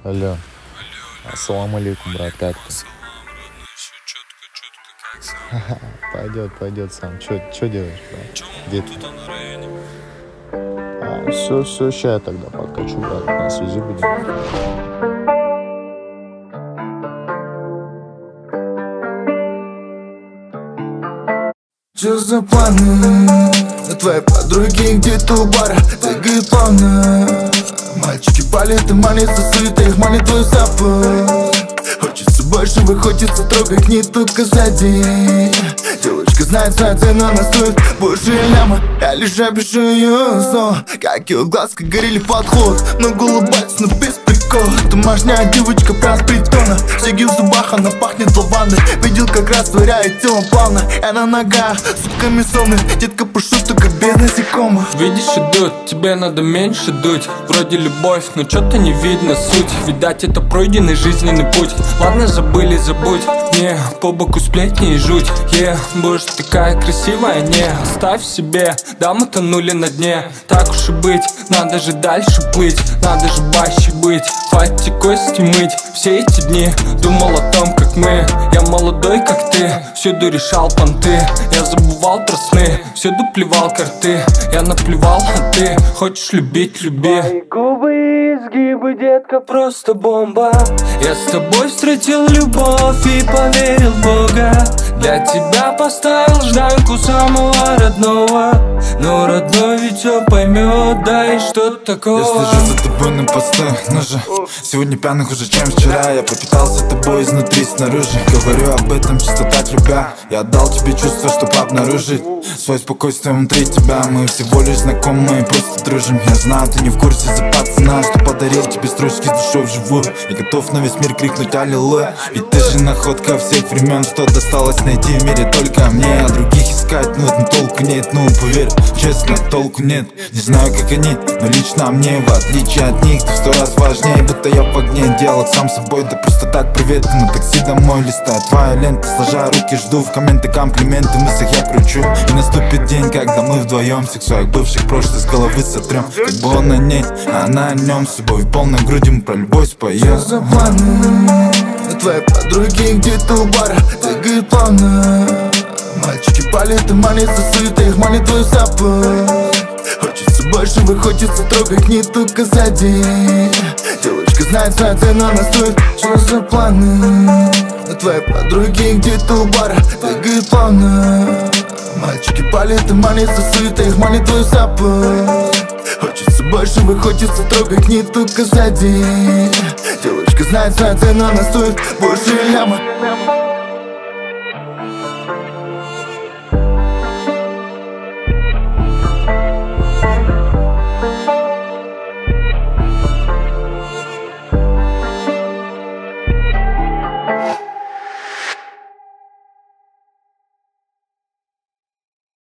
Алло. Ассаламу алейкум, брат, как ты? Пойдет сам. Чё делаешь, брат? Где ты? Все, ща я тогда подкачу, брат. На связи будем. Что за планы? Твои подруги где-то у бара двигают плавно. Мальчики палят и манят сосуд, их манит твой запах. Хочется больше, хочется трогать не только сзади. Девочка знает свою цену, она стоит больше ляма. Я лишь опишу ее снова, как ее глазки горели подход. Много улыбается, но без прикола. Домашняя девочка прям с притона. Сиги в зубах, она пахнет лавандой. Видел, как растворяет тело плавно. Я на ногах, сутками сонных. Детка пошутка, как без насекомых. Видишь, идут, тебе надо меньше дуть. Вроде любовь, но что-то не видно суть. Видать, это пройденный жизненный путь. Ладно, забыли, забудь. Не, по боку сплетни и жуть. Будешь такая красивая, не оставь себе. Дамы утонули на дне. Так уж и быть, надо же дальше плыть. Надо же баще быть, хватит кости мыть. Все эти дни думал о том, как мы. Я молодой, как ты, всюду решал понты. Я забывал про сны, всюду плевал карты. Я наплевал, а ты хочешь любить, люби. Твои губы и изгибы, детка, просто бомба. Я с тобой встретил любовь и поверил в Бога. Для тебя поставил жданку самого родного. Но родной ведь все поймет, да и что такого. Я слежу за тобой на постах, но же сегодня пьяных уже, чем вчера. Я пропитался тобой изнутри, снаружи. Говорю об этом чисто так, любя. Я отдал тебе чувство, чтобы обнаружить свое спокойствие внутри тебя. Мы всего лишь знакомы, просто дружим. Я знаю, ты не в курсе за пацана, что подарил тебе строчки с душой вживую. Я готов на весь мир крикнуть аллилуйя. Ведь ты же находка всех времен, что досталось найти в мире только мне. А других искать, ну это толку нет, ну поверь, честно, толку нет. Не знаю, как они, но лично мне, в отличие от них, ты в 100 раз важнее. Будто я в огне, диалог сам собой, да просто так привет. На такси домой листаю твоя лента, сложа руки, жду в комменты комплименты. В мыслях я кручу, и наступит день, когда мы вдвоем всех своих бывших прошлых с головы сотрем. Как бы он на ней, а она о нем. С любовью полной грудью мы про любовь споем. Что за планы? Твои подруги где-то у бара двигают плавно. Мальчики палят и манят сосуд, их манит твой запах. Хочется больше, хочется трогать не только сзади. Девочка знает свою цену, она стоит. Что за планы? Твои подруги где-то у бара двигают плавно. Мальчики палят и манят сосуд, их манит твой запах. Хочется больше, хочется трогать не только сзади. Девочка знает свою цену, она стоит больше ляма.